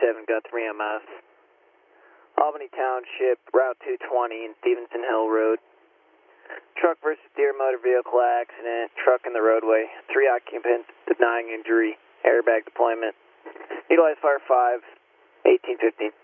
37, got 3 MS. Albany Township, Route 220 and Stevenson Hill Road. Truck versus deer motor vehicle accident, truck in the roadway. 3 occupants denying injury, airbag deployment. Utilize Fire 5, 1815.